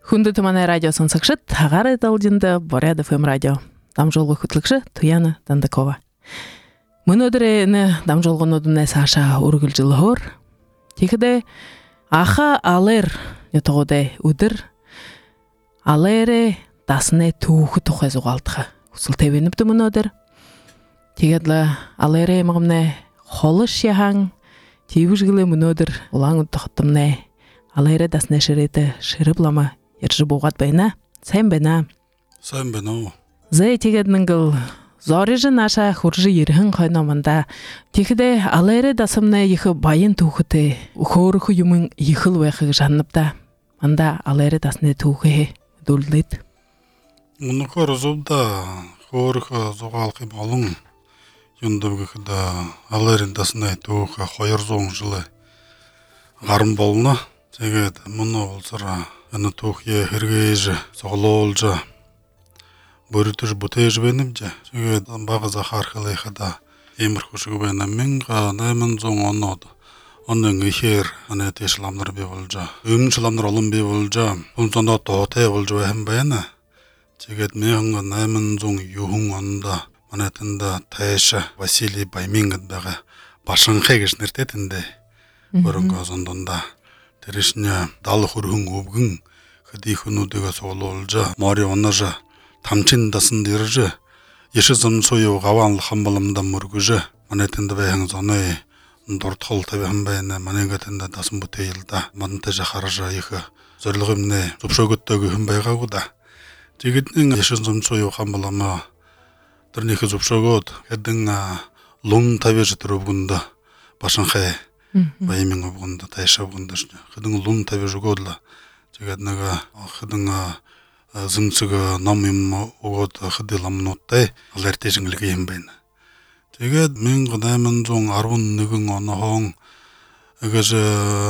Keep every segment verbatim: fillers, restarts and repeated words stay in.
Хүнді тұманы радио сонсықшы тағары далжынды Боряд эф эм радио. Дамжолғы күтлікші Туяна Дандакова. Мөн өдірені дамжолғын өдіне Саша үргіл жылы хор. Текіде аха алер нетоғыдай өдір. Алере дасыны туғы тұқай зұғалтығы. Усыл тәвеніпті мөн өдір. Тегедлі алере мағымны холыш яғаң. Тейвіжгілі мөн өдір. Олаң ұттықыттымны. Алере дасыны шыреті шырыплама. Ержі боғат байна. Сайын байна. Сайын байна. Зай тегедніңгіл зорежі наша хұржы ерігін қойнаманда. Текіде алайры дасымна ехі байын туғыты. Хорықы юмын ехіл вайқы жаныпта. Анда алайры дасыны туғы дөлдейді. Мұнықы рызылда хорықы зоғалқы балың. Юндабғықыда алайры дасыны туғы қойыр зоң жылы ғарым болына. Тегед мұны болсыра аны туғы хіргейжі соғылолжы. Бөрітіж бұтейж бенім жа. Тегед бағы захар қылайқыда емір күшігі бенім менға наймын зоң оноды. Оның ехер аны тешіламдар бе болжа. Өмін шыламдар олым бе болжа. Бұн сонда тоғытай болжа бәхім бәйіні. Тегед меғынға наймын зоң юхың онында. Манетінде тайшы Василий Баймингындағы башын қайгішнертетінде. Көрінгі зондында. Терішіне далы хүргін өбгін. Хыди хүнудыға соғылы олжа. Мари онажа. Тамчин дасын диржы. Еші зым сойу ғаванлы қамбалымда мұргыжы. Манетінде бәйін зоны. Дұртқыл табиғын бәйіні. Манегетінде дасын бұтейілді. Манты жақаржа ехі. Зөрлігімне зұпшөгіттегі хүн байға құда. Дегетнің еші зым сойу қамбалымы. Дұрнекі зұпшөгіт. Кәдің лұн табежі түрі бұғынды. Башын қай. Байымен өбгінді, тайша өбгінді. Қыдың лұн табежі көділі. Дегетнігі қыдың зымсыға намым оғыд қыды ламын оттай. Алар тежіңілігі ем бәйіні. Дегет мен ғынаймын зоң арвын нүгін оны хоң. Егежі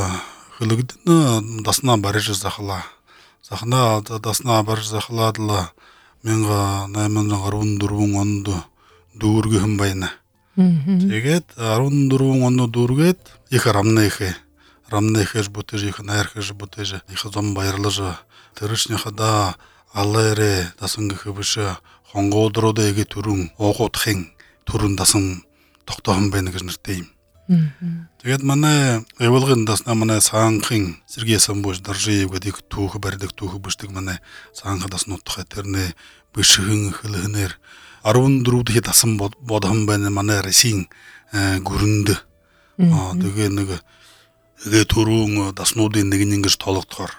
қылығыдыны дасына барежі зақыла. Зақына дасына барежі зақыладылы. Мен ғынаймын зоң арвын дұрвың онды дұрғы хым бәйіні. Тегет арвын дұрвың онды дұргет. Ехі рамны ехі. Рамны ехі бұтыжы, ехі найырқы жы бұтыжы. Ехі зом байырлы жы. Тырышны қада алайры дасыңғы қыбышы. Қонға одырода еге түрің. Оғыт хең. Түрін дасың тоқтағын бәйіні кіжніртейім. Тегет мәне әвілғын дасына мәне саң қың. Сірге сан бош даржы егедік туғы бәрдік туғы бұштық мәне саң қадасын оттық әтеріне бұшығын қылығынер. Арвын дұруды хет асым бодағын бәйіні мәне ресейін көрінді. Дегенігі еге түрің дасынуды негененгіш толықтығар.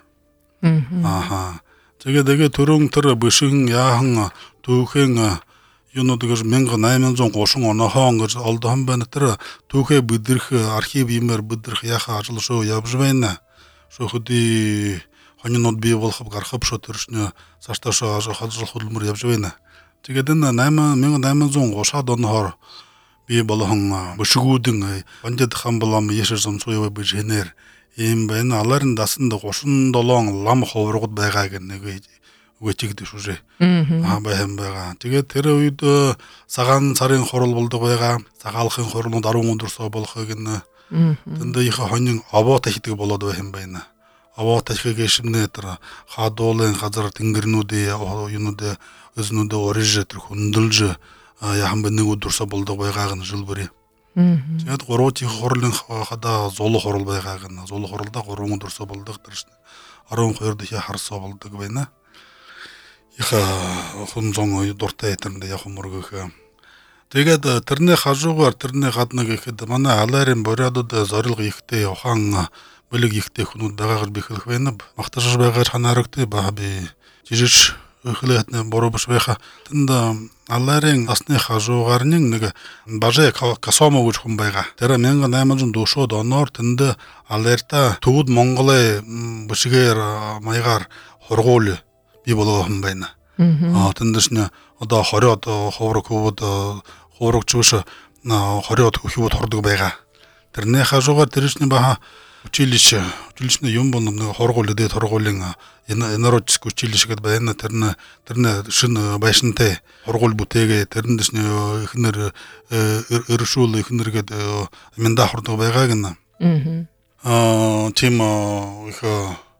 Теге түрің түрі бұшығын яғын туғын юнудыгыш менгі наймен зоң қошың оны хаңғыш алдығын бәні түрі туғай бұдырқы архив емер бұдырқы яқы ажылы шоу ябжы бәйіні. Шо құды ханын от бей болқып қарқып шо түрішіне сашта шо ажы қаджыл құдылмыр ябжы бәйіні. Тегеден менгі наймен зоң қоша доны хар бей болығын бұшығудың бандеді қан боламы ешір зым сойы бай жинер. Ем бәйіні аларын дасынды қошын долуң ламы қовырғыд байға кеннегі өтегді шуже. Байым байға. Теге тері үйді саған сарын қорыл болды байға. Сағалқын қорылын даруын дұрса болқы кенні. Тінді ехі ханын аба тәхетігі болады байым байына. Аба тәхетігі кешімне етірі. Қады олын қазір тінгірінуді, ойынуды, өзінуді орежі түрі хүнділжі. Яхын бәннің өдірса болды байғағын жыл бірі. Тегет қорот ехі қорылын қада золы қорыл байғағын. Золы қорылда қоруын дұрса болдық түрішіне. Аруын қойырды хе харса болдық байына. Иха хон зоң дорта етерінде яқын мұргығы. Тегет түріне қажуғар, түріне қатыны кекеді. Мана аларым бөрядыды зарылғы екті оған бөлік екті құnud бағағыр бекілік бәйініп. Мақтажыр бағағыр ханарықты бағабы жежіш өкілетіне борубыш бәйқа. Тінді аларым асыны қажуғарының неге бажай касома өчкін байға. Тәрі менгі наймаджын душуды онор тінді аларта туғыд Монголай бұшығер майғар хорғолы бей болуғын байына. Тіндішіне ода хорет ховрық өбіді ховрық чүгіші хорет өкебіт хордығы байға. Тіріне қажуғар тірішіне баға училище. Училищіне ем болым хорғолы дейт хорғолың энеротический училище кәді байына тіріне шын байшынтай хорғол бұтеге тіріндішіне үкінер үрішуылы үкінер кәді менда хордығы байға кәні. Тема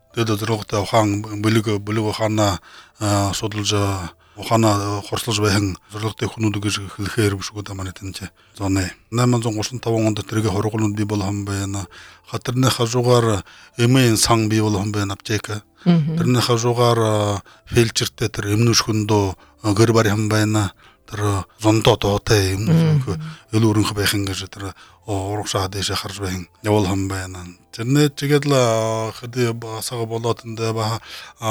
Дэдэ зэрэгтэй ухаан бөлөг бөлөг ухаана судалж ухаана хорслож байхын зорилготой хүмүүд гэж хэлэхээр бишгүүд манай тэнцээ. Зоны найман зуун гуравдугаар онд тэрэг хорголууд бий болгон байна. Хатарны хажуугаар эмэн сан бий болгон байна аптека. Тэрний хажуугаар фельдшертэй тэр эмнүш хөндөө гэр барь хам байна. Тэр зондоо доотой юм өл өрөнх байх ингэж тэр урагшаа дэше харж байх явал хам байна. Тэрнээ тэгээд л хэдий басага болоод энэ ба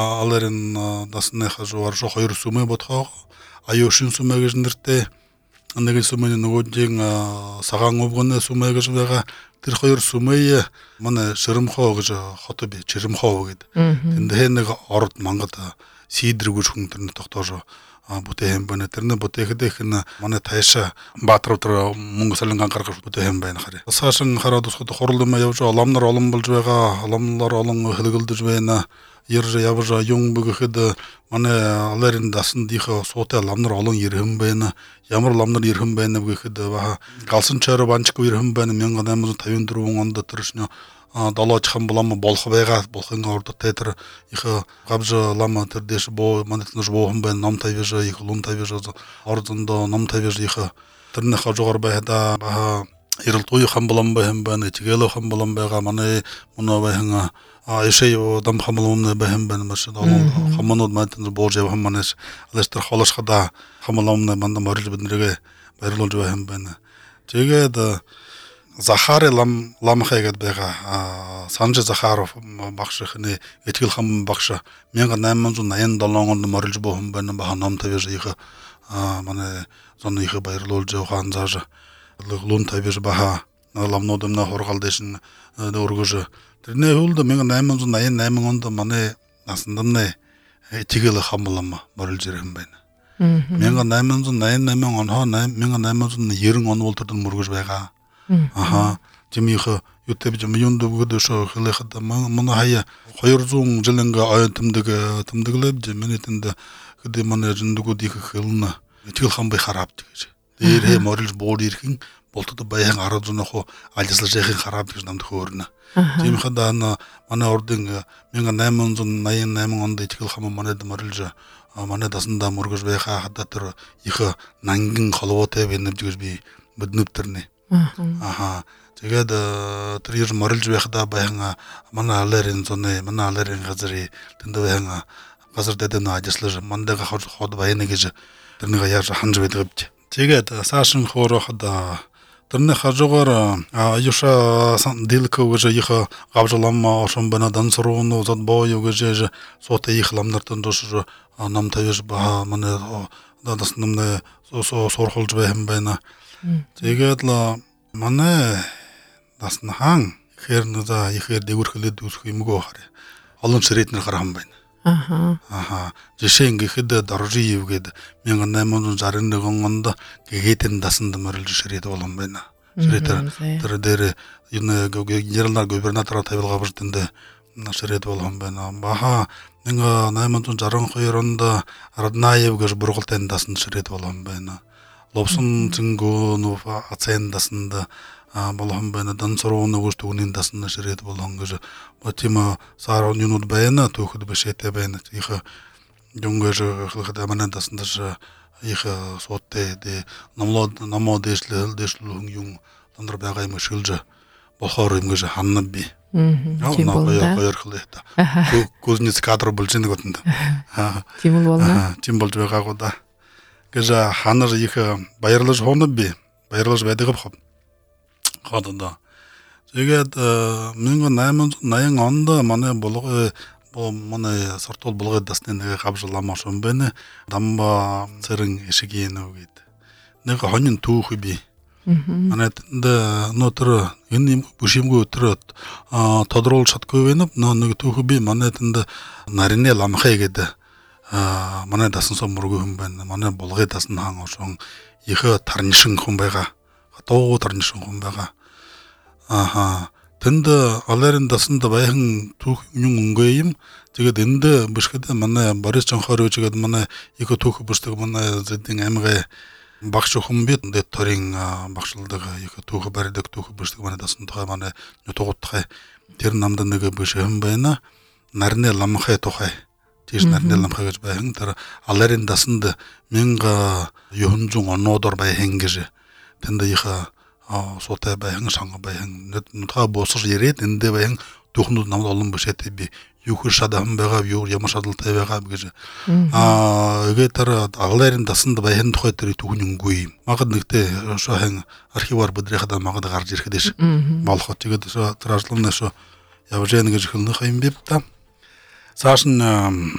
алэрэн дасны хажуугаар шо хоёр сүмэ бодхоо аюушин сүмэ гэж нэртэй нэг сүмэний нөгөөдийн сагаан өвгөнэ сүмэ гэж байгаа. Тэр хоёр сүмээ манай Ширэм-хоо гэж хот би Чирэм-хоо гэдэг. Тэнд нэг орд мангад сийдэргүүж хүн тэрний тогтоож бүтээн байна. Тэрний бүтээхэд их манай Тайша Баатар өдр мөнгө солонгон гаргаж бүтээн байна хараа. Саашин хараад усхад хурал юм явж оламнар олон болж байгаа. Оламнар олон хөлгөлдөж байна. Ярж явж юм бөгөхөд манай аларын дасандынхаа суутай ламнар олон ирхэн байна. Ямар ламнар ирхэн байна гэхэд галсан чойр банчгүй ирхэн байна. мянга найман тавин дөрвөн онд төршнө долоочхан булам болох байгаа болохын ордтой тэр их гавж лама тэр дэш боо манатнаш боохон байна. Ном тавьж их лун тавьж ордондоо ном тавьж их тэрний хажуугаар байда ирэлтгүй хан булам байна. Тэгээл хан булам байгаа манай мөнөө байна. Ишээ дам хамлын бэхэм бэн маш олон хамнууд мэтэн боож явах манаш алстер холош хада хамлын манда морил биднэргээ баярлуулж бэхэм байна. Тэгээд Захар лам ламхайгад байгаа Санжи Захаров багшхны итгэл хам багш мянга найман зуун наян долоон онд морилж боохон байна баха ном тавьж их манай зоны их баярлуулж явахан зааж лун тавьж баха ламнууд өмнө хургал дэшин өргөж тэрний хөлд мянга найман зуун наян найман онд манай насандамны итгэл хам лам морилж ирхэн байна. мянга найман зуун наян найман онхоо мянга найман зуун нэрэн он болторд мөргөж байгаа. Аха жимих ютуб жим юндөгд шо хэлэхэд манай хаяа хоёр зуун жилинга ойтомдөг томдөглөд жимэнэтэнд хэдий манай жиндгүүд их хэлнэ итгэл хам бай хараад гэж. Дээрээ морилж буур ирхэн болтод баян ард зунах алислаж яхин хараад гэж намд хөөрнө. Жимхэд ана манай ордын мянга найман зуун наян найман онд итгэл хам манайд морилж манай дасанда мөргөж байхаа хадаа тэр их нангин холбоотой байна гэж би биднүвтэрнэ. Аха тэгээд тэр ер морилж байхдаа баян манай аларын зоны манай аларын газрын тэнд баян газар дэдэн ажиллаж мандага ход баяна гэж тэрнийг яаж ханж байдаг. Тэгээд саашин хоороход тэрний хажуугаар аюуша дилко гэж их гавжлам ошон бана дансрууны зод бою гэж суутай их ламнартан дош нам тавьж ба манай дадас намны сурхулж байхан байна. Тэгээд л манай дасна хаан хэрнэда ихэр дэвэрхлэд үсэх юмгоо хараа. Олон ширэтнэр гарам байна. Аха. Аха. Жишээ ингэхэд доржи ивгээд мянга найман зуун саран нэгэн онд гэгээтэн дасанд морилж ширээд болгон байна. Ширэтэр тэр дээр энэ генерал губернатор тавилгаа бүртэнд ширээд болгон байна. Баха мянга найман зуун саран хоёр онд Раднаев гэж бургалтын дасанд ширээд болгон байна. Лобсон зингөө нуфа ацэн дасанд болгон байна. Дансрууны гүш түгнийн дасанд ширээд болгон гэж батима сарон юнууд байна. Түүхэд бишэтэй байна. Их юнгэж хэлэхэд манай дасанд их сууттай дэ номлоод номоо дэшлэл дэшлэл юм тандар байгаа юм шилж болохоор юм гэж ханна би. Тийм бол да. Баярлалаа. Кузнец кадр болж нэг утанд. Тийм бол болно. Тийм болж байгаагүй да. Гэж ханар их баярлаж хоонод би баярлаж байдаг бохоо. Хаданда. Тэгээд мянга найман наян онд манай булга манай сортол булгад дасны нэг гавжлам ошон байна. Дамба цэрэн ишгийн үгэд. Нэг хонин түүх би. Манай тэнд нотор энэ бүшимгүй өтрөө тодруулж чадгүй байна. Нэг түүх би манай тэнд нарны ламхай гэдэг манай дасан сум мөргөө хүн байна. Манай булгай дасан хаан ошон их тарнишин хүн байгаа. Хатуу тарнишин хүн байгаа. Аха. Тэнд аларын дасанд баян түүх юм өнгөө юм. Тэгээд энд бишгэд манай Борис Чонхорович гэдэг манай их түүх бүсдэг манай зэдийн аймгийн багш хүн бид дэд торын багшилдаг их түүх барьдаг түүх бүсдэг манай дасанд байгаа манай нутгуудтай тэр намд нэг биш юм байна. нарны ламхай тухай тийш нарны ламхай гэж байхын тэр аларын дасанд мянга юхнжун онодор байхын гэж тэнд иха суутай байхын шанга байхын нутга босож ирээд эндээ байхын тухнууд намд олон бишэт би юхэр шадахан байгаа юу ямар шадалтай байгаа гэж аа эгэ тэр аларын дасанд байхын тухай тэр түүнэнгүй магад нэгтээ шохэн архивар бүдрихада магад гарч ирэх дэш болох тэгээд тэр ажлын шо явж яана гэж хэлнэх юм бэ та цааш нь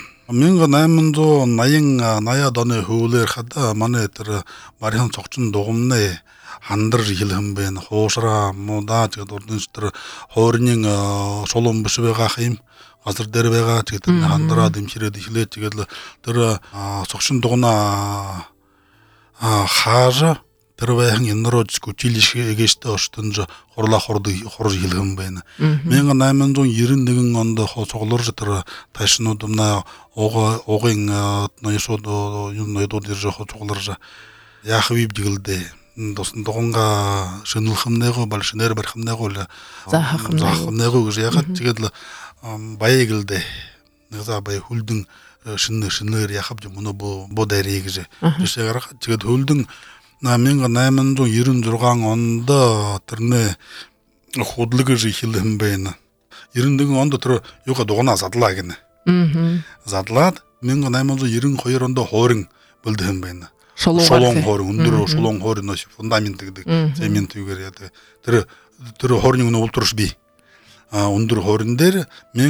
천구백팔십 оны хөвлөр хада манай тэр бархан цогцон дугамны хандар хэлхэн байна хуушраа муудаа тэгээд урдын тэр хоорнын шулуун биш байгаа юм газар дээр байгаа тэгээд хандраа дэмчирээд ихлээ тэгээд тэр цогцон дугна хаажа тэр байхын энэрож гүжилиш эгэж өстөнж хурлаа хурд хурж хэлхэн байна. 천구백구십일 онд цугларж тэр ташнууд өмнө уугын ноёсууд юм ноёдууд ирж цугларж яах виб дэгэлдэ досон дуганга шөнөлхмнэго бол шнэр бархмнэго л заахмнэго гэж ягаад тэгээд баягэлдэ нэг за бай хүлдэн шинэ шинээр яхав юм бо бодэрий гэж тэгээд хүлдэн 천구백구십육 онд тэрнээ худлаг гэж хэлсэн байна. девяносто онд тэр юугаа дугнаа задлаа гинэ. Задлаад 천구백구십이 онд хоорин бэлдсэн байна. Шулуун хоорин өндөр шулуун хоорин фундамент гэдэг цемент юугаар яа тэр тэр хоорны өвөлтөрш би. А өндөр хоорин дээр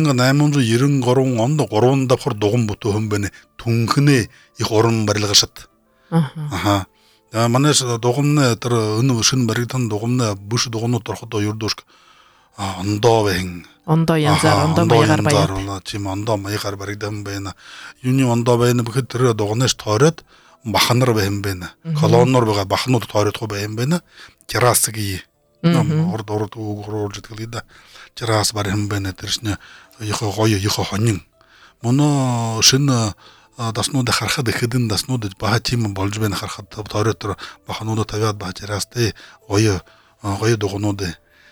천구백구십삼 онд гурван давхар дуган бүтэн байна. Түнхнээ их уран барилгашат. Аха манай дугамны тэр өнөө шин баригдан дугамны бүш дугамнууд ороход юрдушк ондоо байна. Ондоо янзаар ондоо маягаар баяа. Тийм ондоо маягаар баригдан байна. Юуны ондоо байна гэхэд тэр дуганаас тойроод бахнар байна байна. Колоннор байгаа бахнууд тойроод байна байна. Террас гээ. Орд орд уурж идэлээ да. Террас барин байна тэршнэ их гоё их хонин. Моно шин даснууд харахад ихэдэн даснууд бага тийм болж байна харахад тойроо бахнууд тавиад бага террастай гоё гоё дугнууд.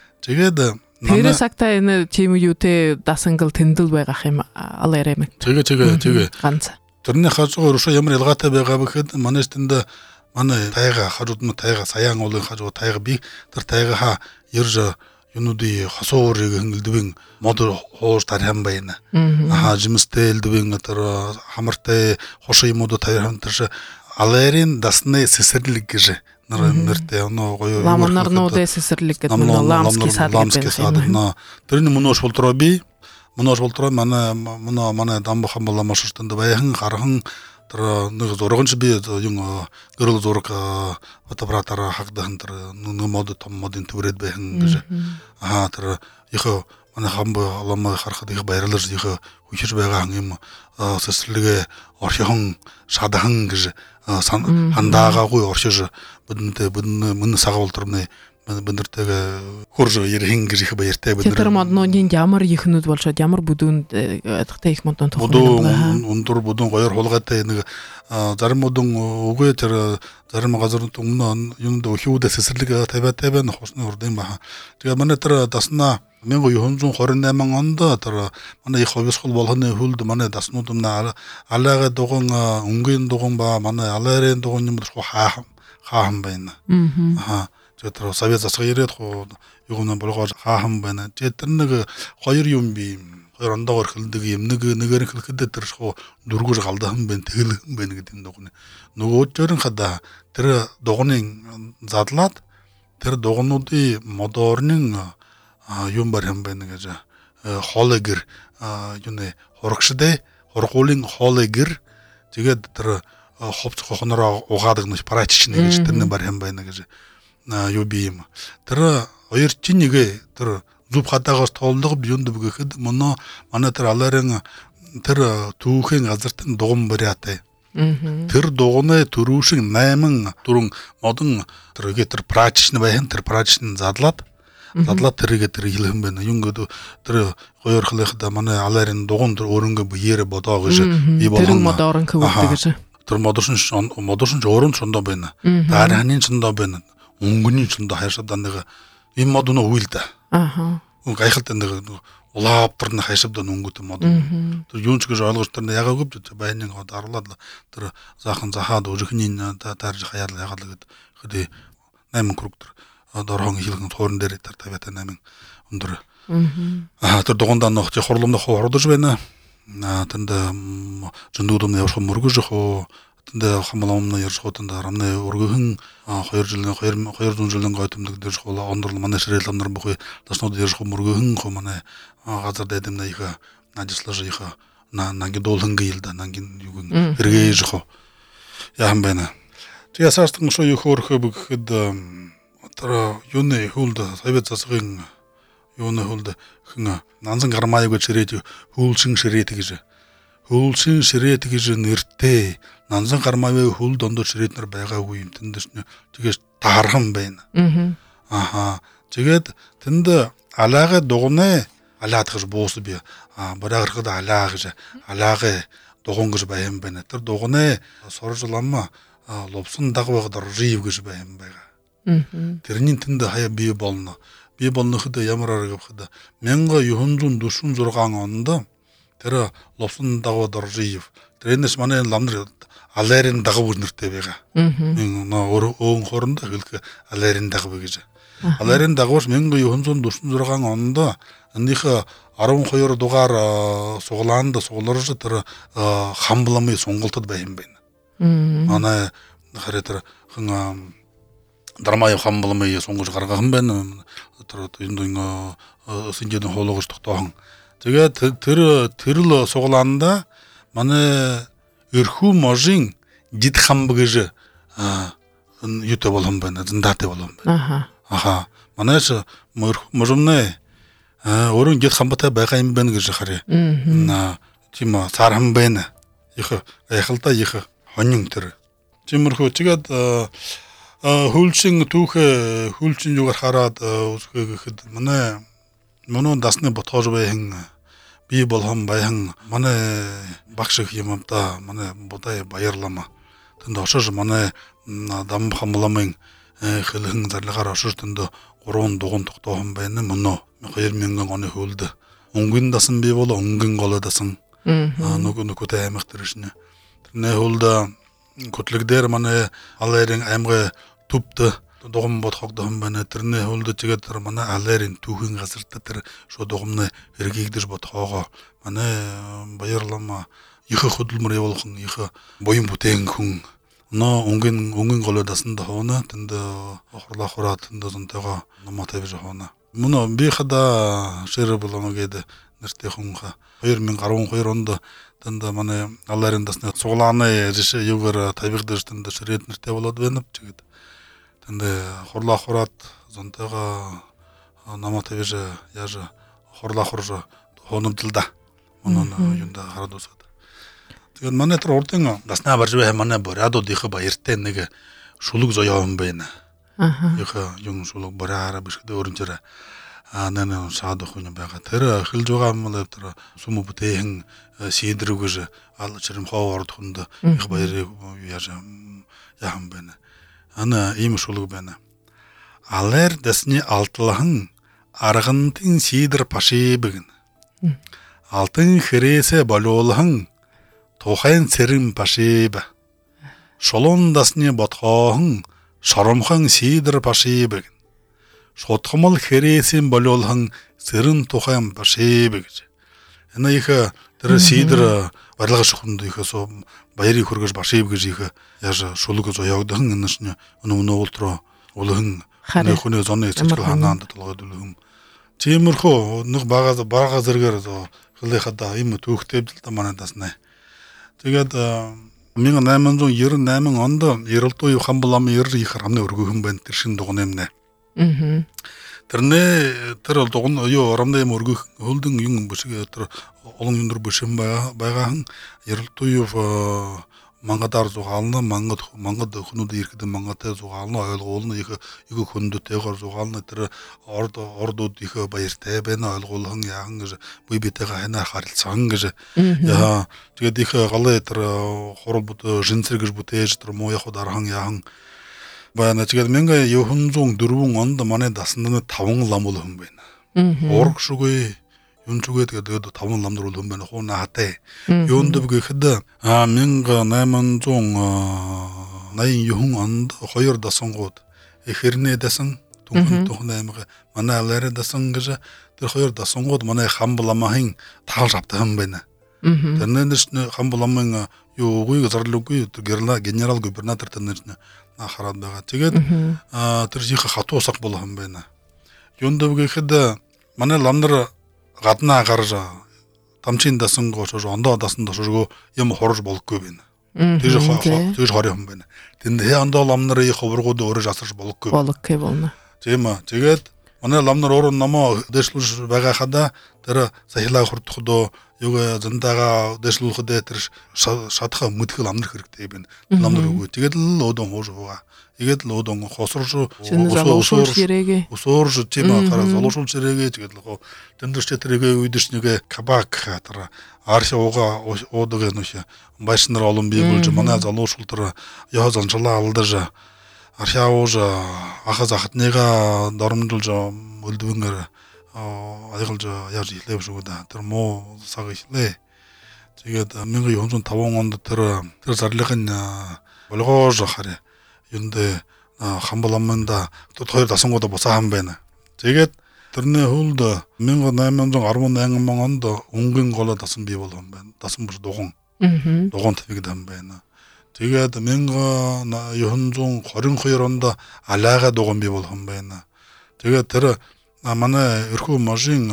Тэгээд тэр сагта энэ тийм юутэй дасангал тэндэл байгаа юм алаарэ мэ. Тэгээ тэгээ тэгээ. Ганц. Тэрний хажуугаар өшөө ямар ялгаатай байгаа бэхэд манай тэнд манай тайга хажууд нь тайга саяан уулын хажуу тайга би тэр тайга ерж юнуди хасуурыг хэнгэлдвэн модер хуур тархан байна. Аа жимстэй элдвэн тэр хамартай хоши юмуд тархан тэр аларын дасны сэсэрлэг гэж нэртэй оноо гоё ламнарнуудэ сэсэрлэг гэдэг нь ламски саад байна. Тэрний мөнөөш болдроо би мөнөөш болдроо манай манай манай дамбахан боломош тэнд баяхан хархан тэр нэг зурагч би юм гэрэл зураг фотоаппаратаар хагдахан тэр нэг мод том модын төврээд байхан гэж аа тэр их манай хамб оламаа харахад их баярлаж их хүчж байгаа юм сэсрлэгээ оршихон шадахан гэж хандаагаагүй оршиж бүдэнтэй бүдэн мөн сагуултрны бэндэртэйг хурж ярих гэж их баяртай бэндэр. Тэр моднуудын ямар ихнүүд болшоод ямар бүдүүнд эдгтэй их модон тухайн өндөр бүдүүн гоёр хулгайтай нэг зарим бүдүүн үгүй тэр зарим газар өмнө юунд өхөөдөөс сэсэрлэг тавиатай байна хусны урдын баха. Тэгээ манай тэр даснаа 천구백구십tám онд тэр манай их ховсгол болгоны хөлд манай даснууд өмнө алаагаа дуган өнгийн дуган ба манай аларын дуган юм хаа хаан байна. Аа тэр совет засаг ирээд хоо юуна болгож хаахан байна. Тэр нэг хоёр юм би хоёр ондоогоор хэлдэг юм нэг нэгээр хэлэхэд тэр хоо дөргөж галдахан байна тэгэлхэн байна гэдэг дугны. Нөгөө төрн хада тэр дугны задлаад тэр дугнуудын модорны юм бархан байна гэж хоолэгэр юуны хурагшдээ хургуулын хоолэгэр тэгээд тэр ховц хохнороо угаадаг нэг парачичнэ гэж тэрний бархан байна гэж юу би юм. Тэр хоёр чинь нэгэ тэр зүв хадаагаас тоолдог юунд бүгэхэд моно манай тэр аларын тэр түүхэн газарт дуган бариатай. Тэр дугны төрүүшиг восемь дөрөн модон тэр гэтэр прачичн байхан тэр прачичн задлаад задлаад тэргээ тэр хэлхэн байна. Юнгод тэр гоёр хлахда манай аларын дуган тэр өрөнгө биеэр бодоо гэж би болон тэр модорон хөвдөг гэж. Тэр модоршин модоршин өөрөнд чондоо байна. Дарахны чондоо байна. Өнгөний чөндө хайшаад нэг юм мод нөө үйлдэ. Аха. гайхалтандаг улаап тарна хайшабдан өнгөт мод. Тэр юунч гэж ойлгочторны ягаа гүбд байнын гоо дарлаад тэр захан захаад өрхнийн таарж хаяал ягаад л гэд хэдий найман кругтер дорхон хилгэн тоорн дээр тэр тавята найман өндөр. Аа тэр дугундаа нөх чи хорломдох хордож байна. Аа тэнд зөндөөдөм явах мөргөж хоо тэнд хамлаамна ярж хотонд рамны өргөхөн хоёр жилийн хоёр жилийн гойтомдог дэрж хола ондорл манай ширэл онор бохой таснууд ярж хо мөргөхөн хо манай газар дэдэмнэ их ажислаж их на нагидолхан гилда нагин югэн эргэж хо яам байна. Тэгээ сарстан шо юхөрхө бгэхэд тэр юуны хөлд тавьд засгийн юуны хөлд хэн нанзан гармаайг чирээд хөлшин ширээд гэж хөлшин ширээд гэж нэртэй нанзан гармаавь хөл дондор ширээднэр байгаагүй юм тэндээс тэгээс таархан байна. Аха тэгээд тэнд алаагаа дугнаа алаад гэж буус би а барааграхад алаа гэж алаагаа дугун гэж баян байна. Тэр дугнаа суржламма лобсон дагваг доржив гэж баян байгаа. Тэрний тэнд хаяа бий болно. Бий болноход ямар арга гэхэд мянга юхэнзун душун зургаан онд тэр лобсон дагваг доржив. Тэрнээс манай ламнэр аларын дагвар нэртэй байгаа. Энэ нөө өн хоронд хэлэх аларын дагвар гэж. Аларын дагвар мянга юхэнзун душун зургаан онд энийг арван хоёр дугаар суглаанд сугларж тэр хамбламын сонголтод баян байна. Манай хараа тэр хэн дармай хамбламын сонгож гаргахан байна. Тэр энэ энэ синжэдэн хоолгож тогтоохон. Тэгээд тэр тэрл суглаанда манай эрхүү можийн жид хамб гэж юутай болон байна. Зэндатай болон байна. Аха. Аха. Манайс можомнэ а өрөн жид хамбатай байгаа юм байна гэж харъя. На тийм сархан байна. Их яхалта их хонин тэр. Тиймэрхүү тэгээд хөлшин түүхэ хөлшин юугаар хараад үсгээ гэхэд манай мөнөө дасны ботгож байхан би болхон байхан манай багш их юм да манай бодай баярлама. Тэнд ошож манай дам хамламын хэлхэн зарлагаар ошож тэнд гурван дугуун тогтоохон байна мөнөө хоёр мянган оны хөлд өнгөн дасан би бол өнгөн голоо дасан нөгөө нөгөөтэй аймаг төршнэ. Тэрний хөлд көтлөг дээр манай аларын аймаг төвд дугуун бод хогдсон байна. Тэрний хөлд тэгээд тэр манай аларын түүхийн газарт тэр шууд дугуумны эргийгдэж бодхоогоо манай баярлама их хөдөлмөр явуулхан их буян бүтээн хүн нөө өнгөн өнгөн голоо дасан доона тэнд хорлоо хураад тэнд зонтойгоо номоо тавьж хоона. Мөн би хада шэр болоно гэдэг нэртэй хүн ха хоёр мянга арван хоёр онд тэнд манай аларын дасны цуглааны жишээ юугаар тавигдаж тэнд ширээд нэртэй болоод байна гэдэг. Тэнд хорлоо хураад зонтойгоо номоо тавьж яаж хорлоо хурж хоономдолда мөн юунда хараад усаад. Тэгээд манай тэр урдын даснаа барж бай манай борадууд их баяртай нэг шулуг зоёо юм байна. Аха. Их юм шулуг бораараа бишгэд өрөнчөр а нана саад охин байгаа. Тэр эхэлж байгаа юм л тэр сүм бүтээн сийдрэг гэж ал чирм хоо орд хүнд их баяр яаж яам байна. Ана ийм шулуг байна. Алэр дэсний алтлахан аргантын сийдэр пашибэг. Алтын хэрээсэ болуулхан тухайн цэрэн пашиб. Шолон дасны ботхоохон шоромхон сийдэр пашибэг. Шутгамал хэрээсийн болуулхан цэрэн тухайн пашиб гэж. Энэ их тэр сийдэр барилгаж хүнд их суу баярыг хөргөж пашиб гэж их яаж шулуг зоёогдсон энэ нь өнөө уултроо улхан нөхөнөө зоны цэцгэл ханаанд толгойд үлэм. Тиймэрхүү нэг бага бага зэрэгээр хэлээ хада юм түүхтэй л манай таснаа. Тэгээд мянга найман зуун девяносто восемь онд Ерэлтуй хамбалам ер их хамны өргөхөн байна тэр шин дугуун юм нэ. Аа. Тэрнээ тэр дугуун юу оромны юм өргөх хөлдөн юм бишг тэр олон өндөр бишэн байгаа Ерэлтуй мангадаар зугаална мангад мангад хүнүүд ирэхэд мангатай зугаална ойлгуулна их их хүндэтэйгээр зугаална тэр орд ордууд их баяртай байна ойлгуулхан яахан гэж бие биетэйгээ ханаа харилцсан гэж яа тэгээд их галаа тэр хурал бут жинцэр гэж бүтээж тэр муу яхад архан яахан байна тэгээд мянга девятьсот четыре онд манай дасны таван лам бол хүн байна. Орг шугүй юм чугээд тэгээд таван ламдар бол юм байна хуу наатай. Юунд гэхэд найман зуун найман онд хоёр дасангууд эхэрнээ дасан түүхэн түүхэн аймаг манай алаараа дасан гэж тэр хоёр дасангууд манай хамбламахийн таал шавтаа юм байна. Тэрнээс хамбламын юу үгүй зарлуугүй генерал губернатор тэрнээс хараад байгаа. Тэгээд тэр их хатуусах болох юм байна. Юунд гэхэд манай ламдар гаднаа гарж тамчин дасан гош ондоо дасан дошрго юм хорж болохгүй байна. Тэр тэр хорь юм байна. Тэнд хэ ондоо ламнар их ховргууд өөрөө асарч болохгүй. Болохгүй болно. Тийм ээ. Тэгээд манай ламнар өөрөө намаа дэшлүүж байгаа хада тэр сахилаа хурдхдоо юугаа зандага дэшлүүхэд тэр шатха мэдхэл ламнар хэрэгтэй байна. Ламнар үгүй. Тэгээд л одон хууж байгаа. Тэгээд л одон хосорж усуурж ирэгээ. Усуурж тийм аа хараа золушуулж ирэгээ тэгээд л тэмдэрч тэргээ үйдэш нэгэ кабак хатра арш ууга уудаг нүш байшнар олон бий болж манай залуушул тэр яа занчлаа алдаж аршаа ууж ахаз ахтныга доромжулж өлдвөнгөр аялж яаж хэлээв шүү да тэр муу цаг ишлээ. Тэгээд 천구백오십오 онд тэр тэр зарлихын болгоож хараа юндэ хамбламанда тут хоёр дасангуудаа буцаахан байна. Тэгээд тэрний хөлд 천구백십팔 онд өнгийн голоо дасан бий болгон байна. Дасан бүр дугуун. Дугуун тавигдсан байна. Тэгээд 천구백이십이 онд алаага дугуун бий болгон байна. Тэгээд тэр манай эрхүү машин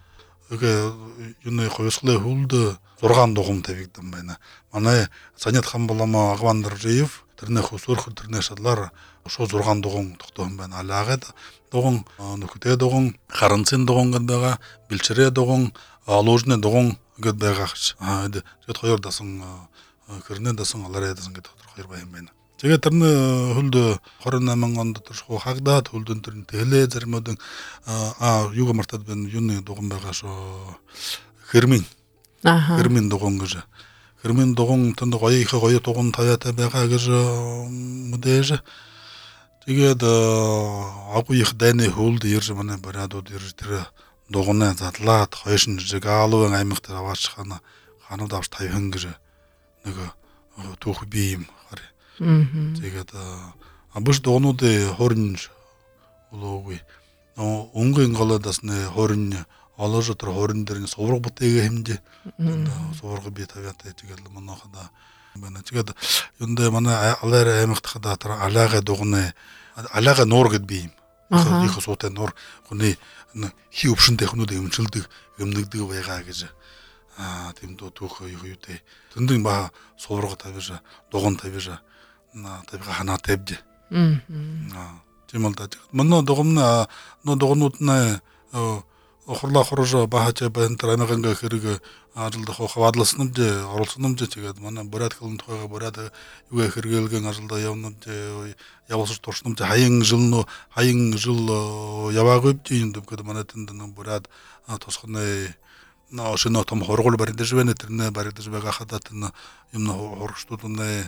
үгүй юуны хойсглын хөлд зургаан дугуун тавигдсан байна. Манай Санят хамблама Агвандаржиев тэрний хөсөрх тэрний шалаар шууд зургаан дугуун тогтоон байна. Алаагаад дугуун нөхөдөө дугуун харанцын дугуун гэдэг байгаа. Бэлчрээ дугуун луужны дугуун гэдэг байгаа. Аа тэгээд хоёр дасан хэрнээ дасан алаараа дасан гэдэг хоёр баян байна. Тэгээд тэрний хөлд двадцать восемь онд тэршгүй хагдаад хөлдөн тэрний тэлээ зармууд аа юуг мартаад байна. Юуны дугуун байгаа шүү. Хэрмийн. Аа. Хэрмийн дугуун гэж. Хэрмийн дугуун тэнд гоё их гоё дугуун таяатай байгаа гэж мэдээж. Тэгээд агуу их дайны хөлд ирж манай бариадууд ирж тэр дугуунаа задлаад хойшин жиг аалуун аймагт аваач хана ханууд авч тавьхан гэж нэг түүх бий юм харъя. Тэгээд абш дугуунуудын хорин болоогүй. Өнгийн голоодасны хорин олож тэр хорин дээр сувраг бүтээгээ хэмжээ. Сувраг бий тавиатай тэгээд манайхада байна. Тэгээд юндэ манай алаар аймагт хада тэр алаага дугуунаа алаага нуур гэд бий юм. Их суутай нуур хүний хий өвшөнтэй хүмүүд өмчлөдөг өмнөгдөг байгаа гэж аа тийм дөө түүх юутэй. Тэндэн ба сувраг тавьж дугуун тавьж на тавьга ханаа тавьж. Аа тийм л да. Манай дугуйна нөө дугуйнууд нэ охорлоо хорож бахаж байна тэр амиганга хэрэг ажилд хаваадлсан юм дэ оруулсан юм дэ тэгээд манай бурад хэлэн тухайга бурад юугаа хэрэгэлгэн ажилда явнууд явуулж турсан юм дэ хаян жил нөө хаян жил яваагүй юм гэдэг манай тэнд нэг бурад тусганы нөө шинэ том хоргол барьдаж байна тэрнээ барьдаж байгаа хадаа тэр юм хоргочдууд нэ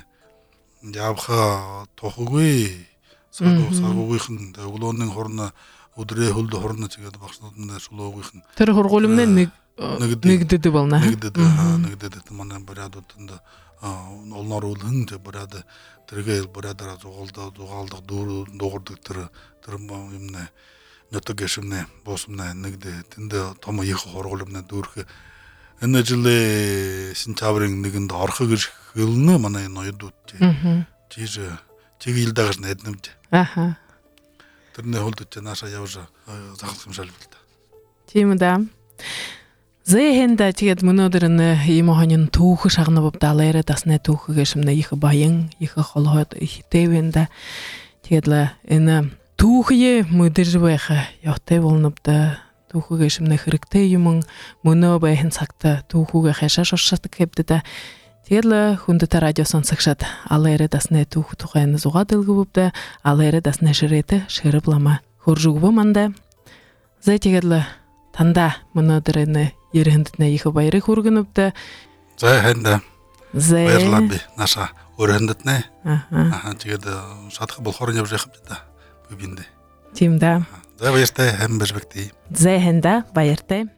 явха тохгүй сагуу сагуугийнхан өглөөний хорно өдрөө хөлд хорно тэгээд багшнуудын шулуугийнхан тэр хургуулмны нэг нэгдэд болно. Нэгдэд нэгдэд манай бариадууданд олноор үлэн бариад тэргээ бариадаар зугаалдаг зугаалдаг дуурдаг тэр тэр юм нэ нөтөг гэшмнэ босмнэ нэгдэ тэнд том их хургуулмны дүүрх энэ жилээ сентябрын нэгэнд орох гэж хэлнэ манай ноёдууд тийж чигээр дагаж найднамж. Аха. Тэрний хөлд ч нааша явж захах юм шал бол та. Тийм да. Зэхэнда тэгээд мөнөдөр н ийм хонин түүх шагна бовдалаарэ дасна түүх гэшмнэ их баян их холход их тэвэнда тэгээд л энэ түүхээ мэдэрж байх явтай болнобда түүх гэшмнэ хэрэгтэй юм мөнөө байхын цагта түүхүүгээ хашаа шуршатдаг хэвдэд тэгэл хүндэт радио сонсогчд алаарэ дасна түүх тухайн зугаад дэлгүүбдэ алаарэ дасна ширэт ширэблама хөржүгвэ манда зэ тэгэл танда мөнөдөр энэ ерхэнднэ их баярыг хүргэнүбдэ за хэнда зэ баярлалаа би наша өрхөндэтнэ аха тэгээд шатах болохоор явж явах юм да би биндэ тийм да За баяртай хайм барьбагтий. Зайханда баяртай.